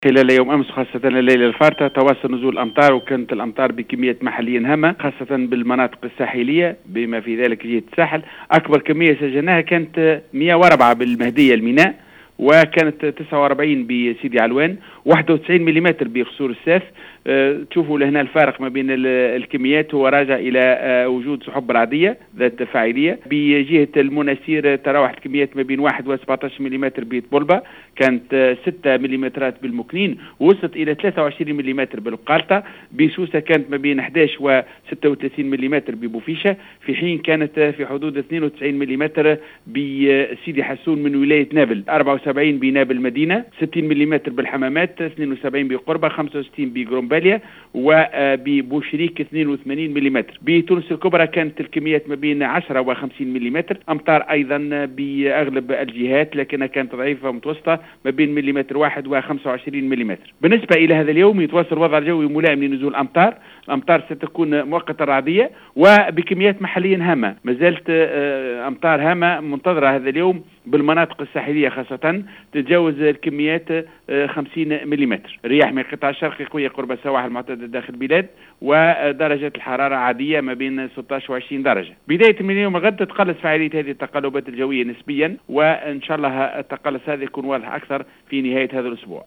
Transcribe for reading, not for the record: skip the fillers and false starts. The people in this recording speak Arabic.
خلال يوم أمس خاصة الليلة الفارطة تواصل نزول الأمطار، وكانت الأمطار بكميات محليا هامة خاصة بالمناطق الساحلية بما في ذلك جهة الساحل. أكبر كمية سجلناها كانت 104 بالمهدية الميناء، وكانت 49 بسيدي علوان، 91 ملم بقصور الساف. تشوفوا لهنا الفارق ما بين الكميات هو راجع إلى وجود سحب رعدية ذات فاعلية. بجهة المناسير تراوحت الكميات ما بين 1 و 17 ملم بطبلبة، كانت 6 ملم بالمكنين، ووصلت إلى 23 ملم بالقالطة. بسوسة كانت ما بين 11 و 36 ملم ببوفيشة، في حين كانت في حدود 92 ملم بسيدي حسون من ولاية نابل، 74 بنابل مدينة، 60 ملم بالحمامات، 72 بقربة، 65 بقرنباليا، وببوشريك 82 ملم. بتونس الكبرى كانت الكميات ما بين 10 و 50 ملم، أمطار أيضا بأغلب الجهات لكنها كانت ضعيفة متوسطة ما بين ملم واحد و 25 ملم. بالنسبة إلى هذا اليوم يتواصل الوضع الجوي ملائم لنزول أمطار. الأمطار ستكون مؤقتة رعدية وبكميات محليا هامة، ما زالت أمطار هامة منتظرة هذا اليوم بالمناطق الساحلية خاصة، تتجاوز الكميات 50 ملم. الرياح من القطاع الشرقي قوية قرب السواحل المعتدلة داخل البلاد، ودرجة الحرارة عادية ما بين 16 و 20 درجة. بداية من اليوم الغد تتقلص فعالية هذه التقلبات الجوية نسبيا، وإن شاء الله التقلص هذا يكون واضح أكثر في نهاية هذا الأسبوع.